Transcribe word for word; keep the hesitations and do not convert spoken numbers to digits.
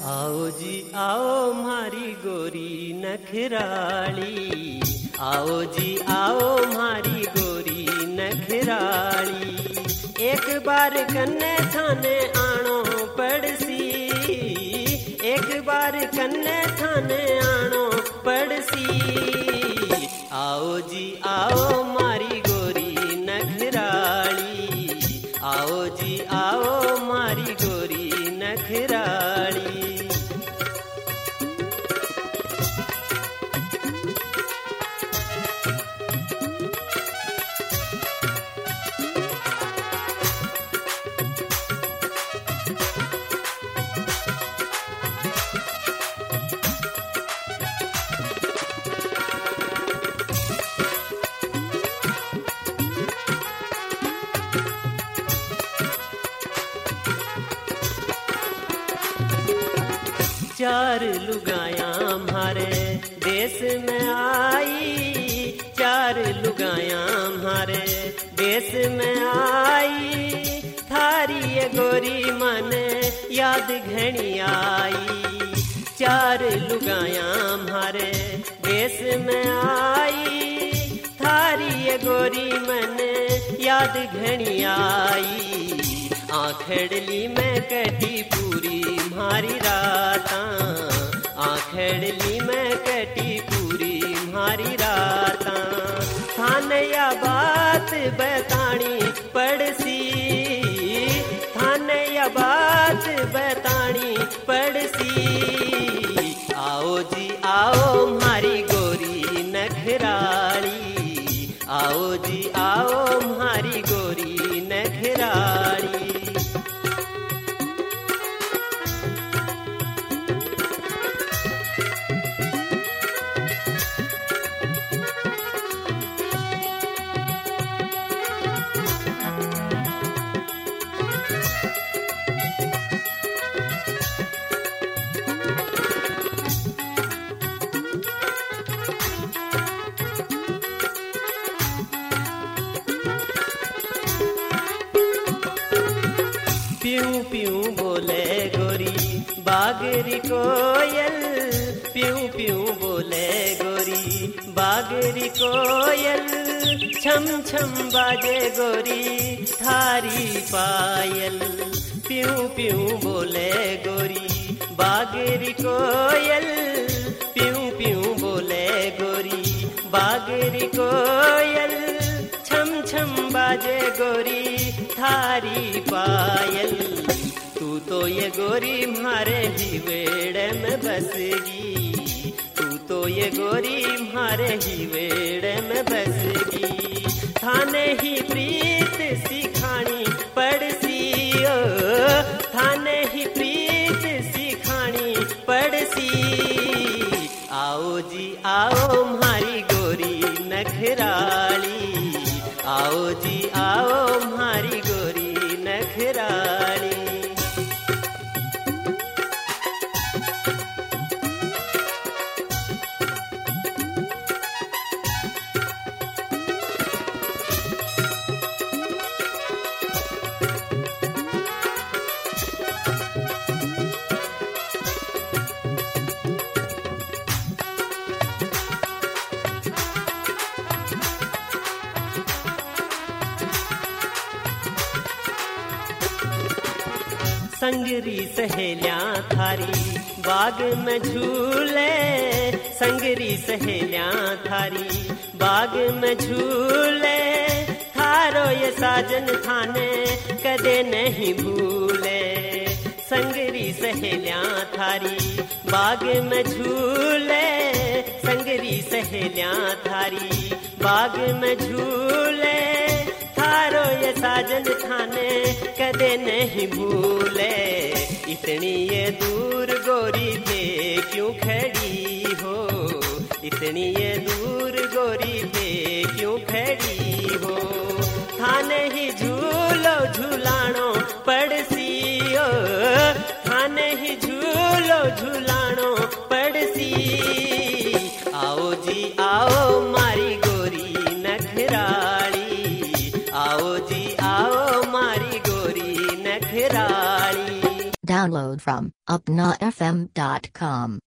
आओ जी आओ मारी गोरी नखराली, आओ जी आओ मारी गोरी नखराली। एक बार कन्ने थाने आनो पड़सी, एक बार कन्ने थाने आनो पड़सी। आओ जी आओ मारी गोरी नखराली, आओ जी आओ मारी गोरी नखराली। चार लुगाया हमारे देश में आई, चार लुगाया हमारे देश में आई। थारी ये गोरी मने याद घनी आई, चार लुगाया हमारे देश में आई। थारी ये गोरी मने याद घनी आई। आखड़ली में कटी पूरी मारी राता, आखड़ली में कटी पूरी मारी राता। थाने या बात बतानी पड़सी, थाने या बात बतानी पड़सी। आओ जी आओ मारी गोरी नखराली, आओ जी आओ मारी गोरी नखराली। प्यूं प्यूं बोले गोरी बागरी कोयल, प्यूं प्यूं बोले गोरी बागरी कोयल। छम छम बाजे गोरी थारी पायल, प्यूं प्यूं बोले गोरी बागरी कोयल। प्यूं प्यूं बोले गोरी बागरी कोयल। छम छम बाजे गोरी थारी पायल। तू तो ये गोरी मारे जीवेड़ में बसगी, तू तो ये गोरी मारे जीवेड़ में बसगी। थाने ही प्रीत सिखानी पड़सी, ओ थाने ही प्रीत सिखानी पड़सी। आओ जी आओ मारी गोरी नखराली, आओ जी आओ मारी गोरी नखराली। संगरी सहेलियां थारी बाग में झूले, संगरी सहेलियां थारी बाग में झूले। थारो ये साजन थाने कदे नहीं भूले, संगरी सहेलियां थारी बाग में झूले। संगरी सहेलियां थारी बाग में झूले। थारो ये साजन थाने कदे नहीं भूले। इतनी ये दूर गोरी थे क्यों खड़ी हो, इतनी ये दूर गोरी थे क्यों खड़ी हो। थाने ही झूलो झूलानो पड़सी, ओ थाने ही झूलो झूलानो पड़सी। आओ जी आओ मारी गोरी नखराली, आओ जी आओ मारी गोरी नखराली। Download from upna f m dot com.